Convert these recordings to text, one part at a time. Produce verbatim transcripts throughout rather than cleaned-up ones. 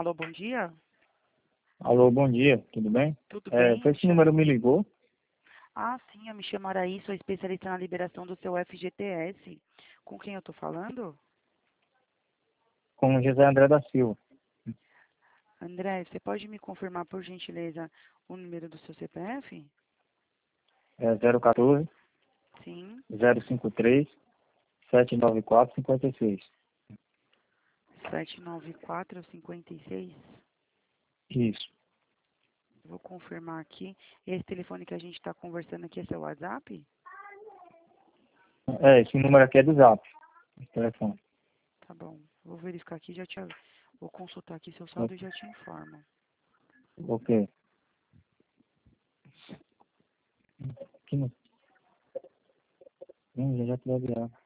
Alô, bom dia? Alô, bom dia, tudo bem? Tudo É, bem? foi esse número me ligou, Ah, sim, eu me chamo Araí, sou especialista na liberação do seu F G T S. Com quem eu tô falando? com o José André da Silva. André, você pode me confirmar, por gentileza, o número do seu C P F? É zero um quatro, Sim, zero cinco três, sete nove quatro, cinco seis. sete nove quatro cinco seis. Isso. Vou confirmar aqui. Esse telefone que a gente está conversando aqui é seu WhatsApp? É, esse número aqui é do Zap, esse telefone. Tá bom. Vou verificar aqui, já te... Vou consultar aqui seu saldo e Ok. já te informo. Ok. Aqui não. Hum, já já te deve virar.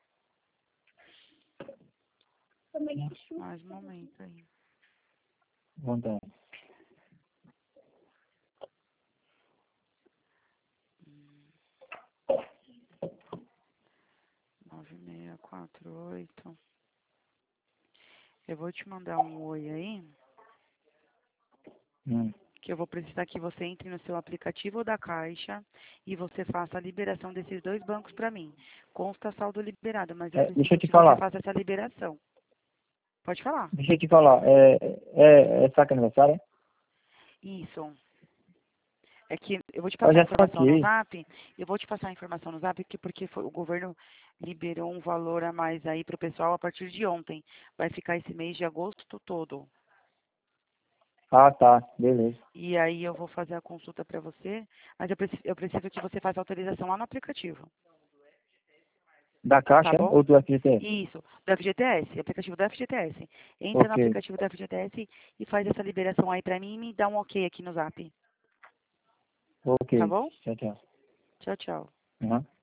Mais um momento aí. Vontade. nove seis quatro oito. Eu vou te mandar um oi aí, Hum. que eu vou precisar que você entre no seu aplicativo da Caixa e você faça a liberação desses dois bancos para mim. Consta saldo liberado, mas eu É, deixa eu preciso te que você falar, faça essa liberação. Pode falar. deixa eu te falar, é, é, é saque aniversário, é? Isso. É que eu vou te Eu passar a já informação no saquei. Zap, eu vou te passar a informação no Zap porque, porque foi- o governo liberou um valor a mais aí para o pessoal a partir de ontem. Vai ficar esse mês de agosto todo. Ah, tá, beleza. E aí eu vou fazer a consulta para você, mas eu preciso, eu preciso que você faça a autorização lá no aplicativo, Da tá Caixa bom? ou do F G T S? Isso, do F G T S, aplicativo do F G T S. Entra no Ok, aplicativo do F G T S e faz essa liberação aí para mim e me dá um ok aqui no Zap, ok. tá bom? Tchau, tchau. Tchau, tchau. Uhum.